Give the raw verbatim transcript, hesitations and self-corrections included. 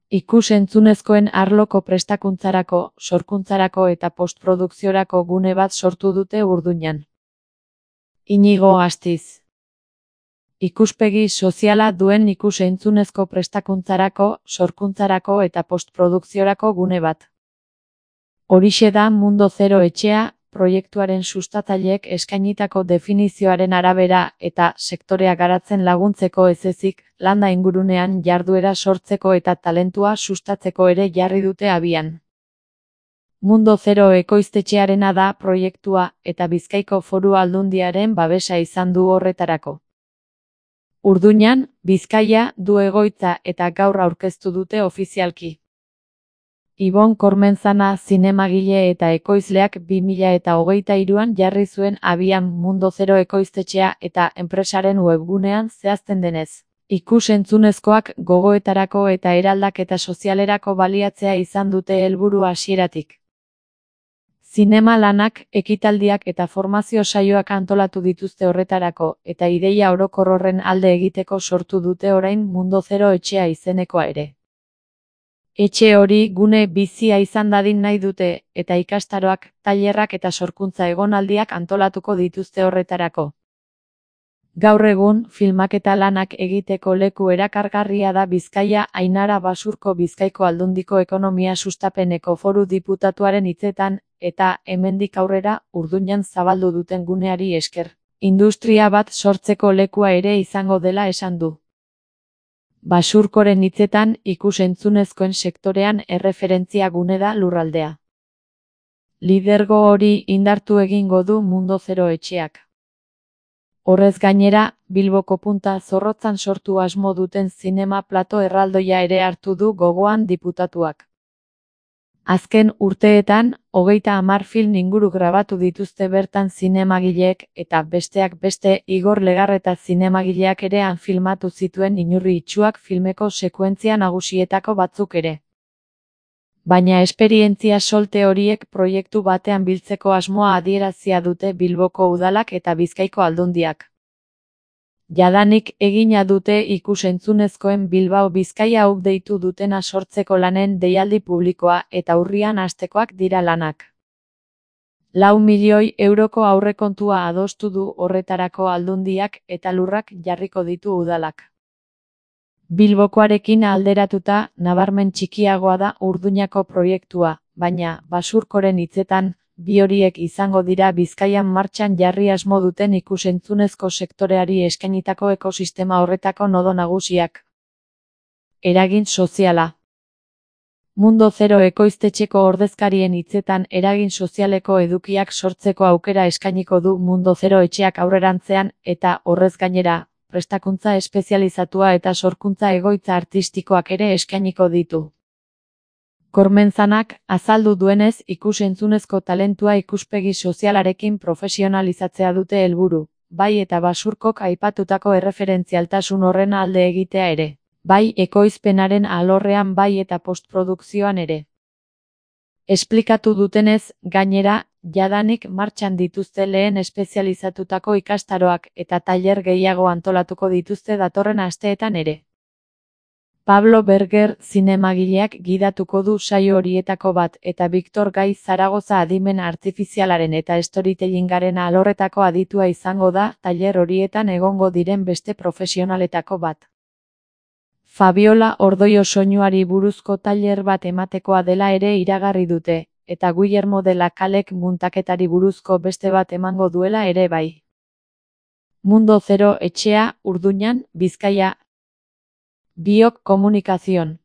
Ikus-entzunezkoen arloko prestakuntzarako, sorkuntzarako eta postprodukziorako gune bat sortu dute Urduñan. Inigo Astiz. Ikuspegi soziala duen ikus-entzunezko prestakuntzarako, sorkuntzarako eta postprodukziorako gune bat. Horixe da Mundo Zero etxea, proiektuaren sustatzaileek eskainitako definizioaren arabera eta sektorea garatzen laguntzeko ez ezik, landa ingurunean jarduera sortzeko eta talentua sustatzeko ere jarri dute abian. Mundo Zero ekoiztetxearena da proiektua eta Bizkaiko Foru Aldundiaren babesa izan du horretarako. Urduñan, Bizkaia du egoitza eta gaur aurkeztu dute ofizialki. Ibon Kormenzana zinemagile eta ekoizleak bi mila eta hogeita hiruan jarri zuen abian Mundo Zero ekoiztetxea eta enpresaren webgunean zehazten denez. Ikus-entzunezkoak gogoetarako eta eraldaketa sozialerako baliatzea izan dute helburu hasieratik. Zinema lanak, ekitaldiak eta formazio saioak antolatu dituzte horretarako eta ideia orokor horren alde egiteko sortu dute orain Mundo Zero etxea izenekoa ere. Etxe hori gune bizia izan dadin nahi dute eta ikastaroak, tailerrak eta sorkuntza egonaldiak antolatuko dituzte horretarako. Gaur egun, filmaketa lanak egiteko leku erakargarria da Bizkaia Ainara Basurko Bizkaiko Aldundiko Ekonomia Sustapeneko Foru Diputatuaren hitzetan, eta hemendik aurrera Urduñan zabaldu duten guneari esker. Industria bat sortzeko lekua ere izango dela esan du. Basurkoren hitzetan ikus-entzunezkoen sektorean erreferentzia gune da lurraldea. Lidergo hori indartu egingo du Mundo Zero etxeak. Horrez gainera, Bilboko Punta Zorrotzan sortu asmo duten zinema plato erraldoia ere hartu du gogoan diputatuak. Azken urteetan, hogeita hamar film inguru grabatu dituzte bertan zinemagileek eta besteak beste Igor Legarreta zinemagileak ere han filmatu zituen inurri itsuak filmeko sekuentzia nagusietako batzuk ere. Baina esperientzia solte horiek proiektu batean biltzeko asmoa adierazia dute Bilboko Udalak eta Bizkaiko Aldundiak. Jadanik egina dute ikus-entzunezkoen Bilbao Bizkaia hau deitu dutena sortzeko lanen deialdi publikoa eta urrian hastekoak dira lanak. Lau milioi euroko aurrekontua adostu du horretarako Aldundiak eta lurrak jarriko ditu udalak. Bilbokoarekin alderatuta, nabarmen txikiagoa da Urduñako proiektua, baina, Basurkoren hitzetan, bi horiek izango dira Bizkaian martxan jarri asmo duten ikus-entzunezko sektoreari eskainitako ekosistema horretako nodo nagusiak. Eragin soziala. Mundo Zero ekoiztetxeko ordezkarien hitzetan eragin sozialeko edukiak sortzeko aukera eskainiko du Mundo Zero etxeak aurrerantzean eta horrez gainera, prestakuntza espezializatua eta sorkuntza egoitza artistikoak ere eskainiko ditu. Kormenzanak, azaldu duenez ikus-entzunezko talentua ikuspegi sozialarekin profesionalizatzea dute helburu, bai eta Basurkok aipatutako erreferentzialtasun horren alde egitea ere, bai ekoizpenaren alorrean bai eta postprodukzioan ere. Esplikatu dutenez, gainera, jadanik martxan dituzte lehen espezializatutako ikastaroak eta tailer gehiago antolatuko dituzte datorren asteetan ere. Pablo Berger zinemagileak gidatuko du saio horietako bat eta Victor Gai Zaragoza adimen artifizialaren eta storytellingaren alorretako aditua izango da tailer horietan egongo diren beste profesionaletako bat. Fabiola Ordoio soinuari buruzko tailer bat ematekoa dela ere iragarri dute, eta Guillermo de la Calek muntaketari buruzko beste bat emango duela ere bai. Mundo Zero etxea, Urduñan, Bizkaia. Biok Komunikazion.